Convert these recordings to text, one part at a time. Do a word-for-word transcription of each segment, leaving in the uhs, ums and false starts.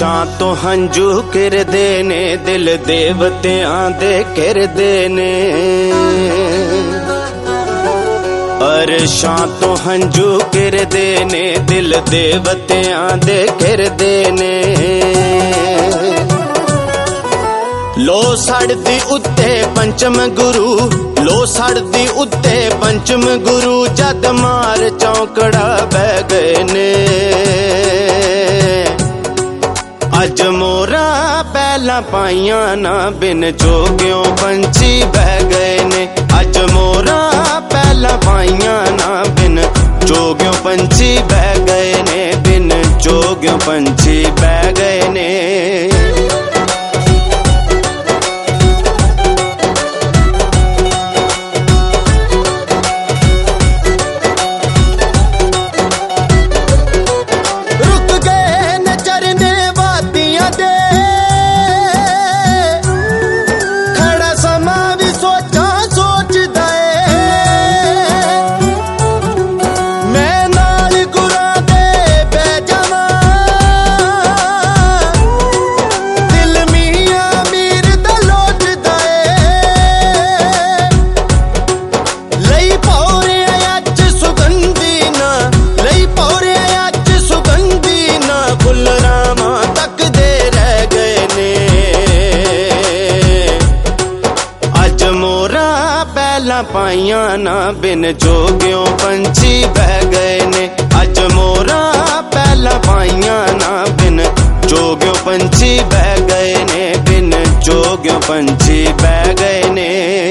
अर्शां तो हंजू किरदे ने, दिल देवतियां दे किरदे ने। अर्शां तो हंजू किरदे ने, दिल देवतियां दे किरदे ने। लो सड़दी उत्ते पंचम गुरु, लो सड़दी उत्ते पंचम गुरु, जद मार चौंकड़ा बह गए ने। अज मोरा पहला पाइयां ना, बिन जोगियों पंछी बह गए ने। अज मोरा पहला पाइयां ना, बिन जोगियों पंछी बह गए ने, बिन जोगियों पंछी बह गए ने। पाइयां ना, बिन जोगियों पंछी बह गए ने। अज मोरा पहला पाइयां ना, बिन जोगियों पंछी बह गए ने, बिन जोगियों पंछी बह गए ने।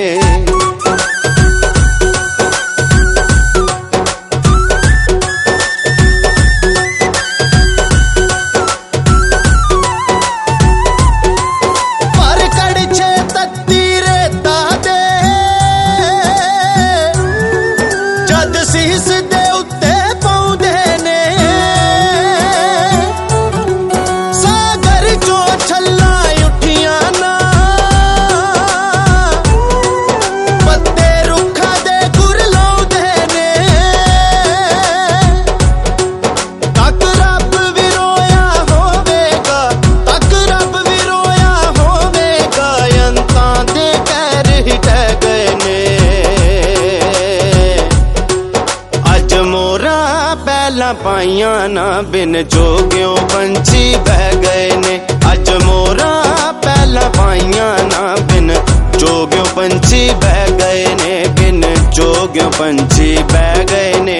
पाइयां ना, बिन जोगियों पंछी बह गए ने। अज मोरा पहला पाइयां ना, बिन जोगियों पंछी बह गए ने, बिन जोगियों पंछी बह गए ने।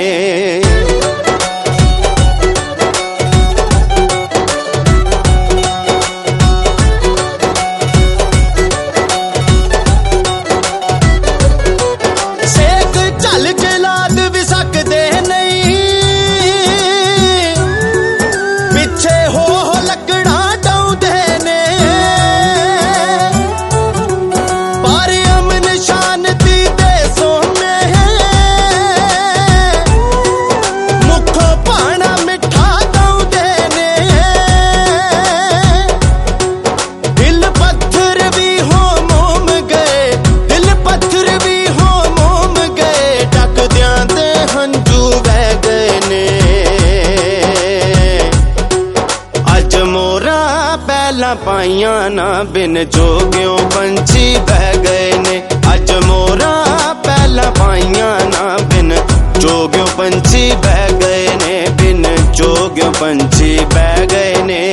पाइयां ना, बिन जोगियों पंछी बह गए ने। अज मोरा पहला पाइयां ना, बिन जोगियों पंछी बह गए ने, बिन जोगियों पंछी बह गए ने।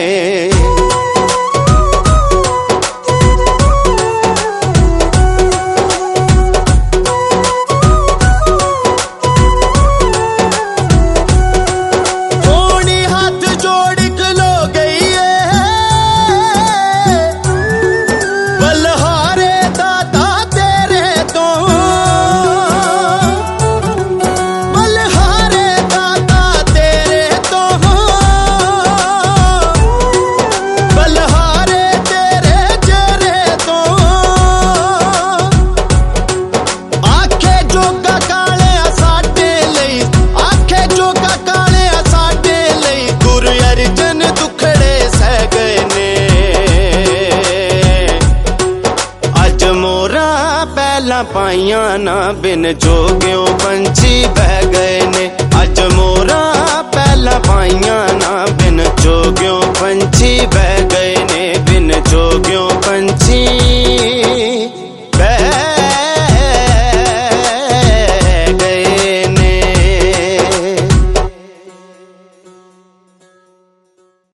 पाइयां ना, बिन जोगियों पंछी बह गए ने। अज मोरा पहला पाइयां ना, बिन जोगियों पंछी बह